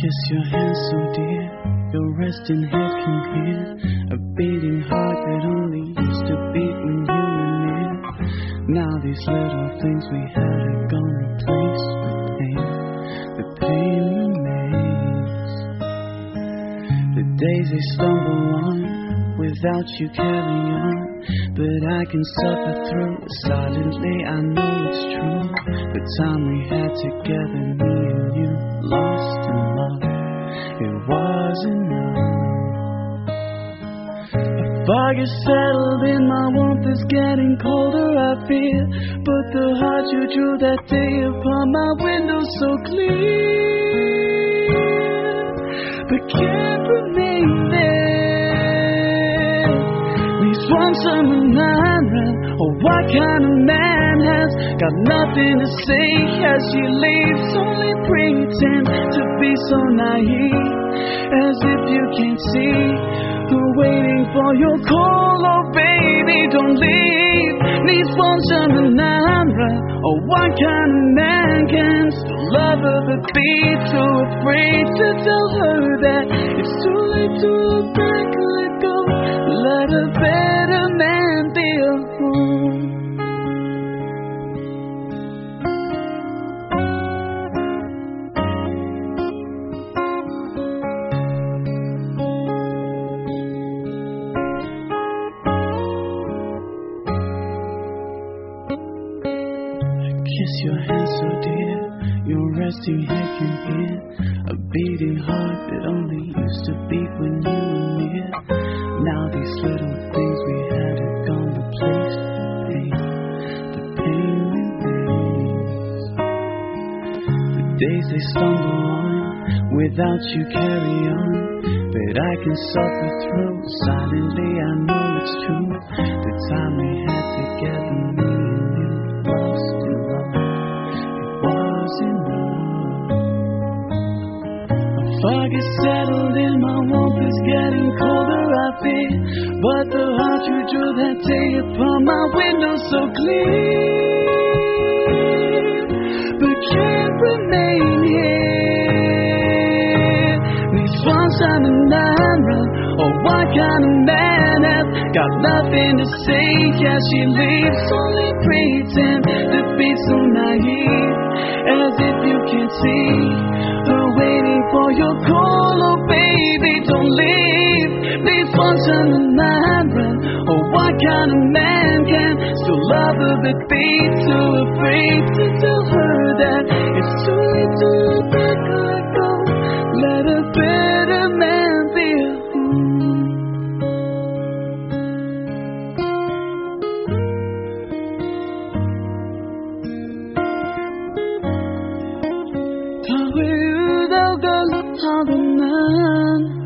Kiss your hand so dear, your resting head can hear a beating heart that only used to beat when you were near. Now these little things we had are gone replaced with pain. The pain remains. The days they stumble on without you carry on, but I can suffer through. Silently I know it's true. The time we had together, me and you, lost in love, it was enough. A fog is settled in, my warmth is getting colder, I fear. But the heart you drew that day upon my window so clear, but can't remain there. Leaves one summer night run. Oh, what kind of man has got nothing to say as she leaves? Only pretend to be so naive, as if you can't see her waiting for your call. Oh baby, don't leave. Needs one summer night run. Oh, what kind of man can still love her but be too afraid to tell her that it's too late to look back, let go, let a better man be a home. Kiss your hand so dear, your resting head can hear a beating heart that only used to beat when you were near. Now these little things we had are gone replaced with pain. The pain remains. The days they stumble on without you carry on, but I can suffer through. Silently I know it's true. The time we had together, me and you, lost in love, it was enough. A fog is settled in, my warmth is getting colder, I fear. But the heart you drew that day upon my window so clear, but can't remain here. Needs one summer night run. Oh, what kind of man has got nothing to say as she leaves? Only pretend to be so naive, as if you can't see her waiting for your call. Oh baby, don't leave. Please one summer night run. Oh, what kind of man can still love her but be too afraid to tell her that it's too late to look back, let go, let a better man be a home. 다 외우다가 하던 난